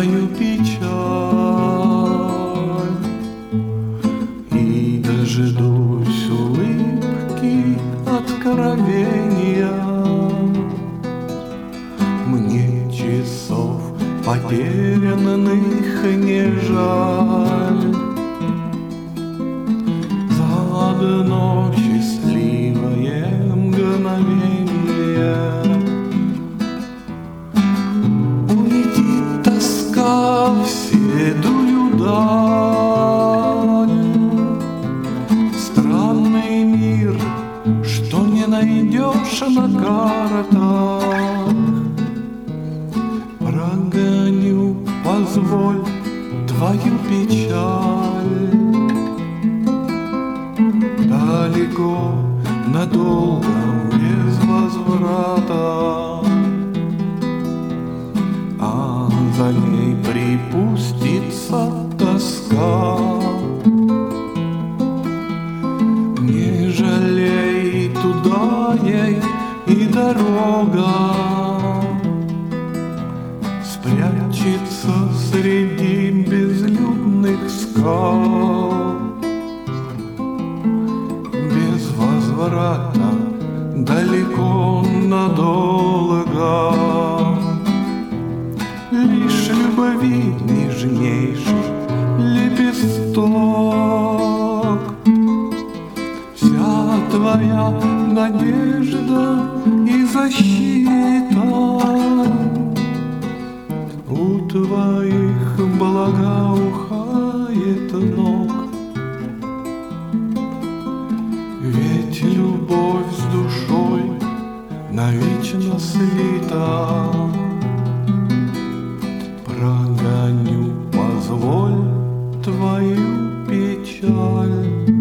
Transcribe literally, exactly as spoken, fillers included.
твою печаль и дождусь улыбки откровения. Мне часов потерянных не жаль. За одно счастливое мгновение уйди, тоска, в седую даль. Странный мир, что не найдешь на картах. Прогоню, позволь, твою печаль. Далеко, надолго, без возврата, а за ней припустится тоска. Не жалей, туда ей и дорога спрячется среди безлюдных скал. Без возврата, далеко, надолго, лишь любви нежнейший лепесток. Вся твоя надежда и защита у твоих благоухает ног. Ведь любовь с душой навечно слита. Прогоню, позволь, твою печаль.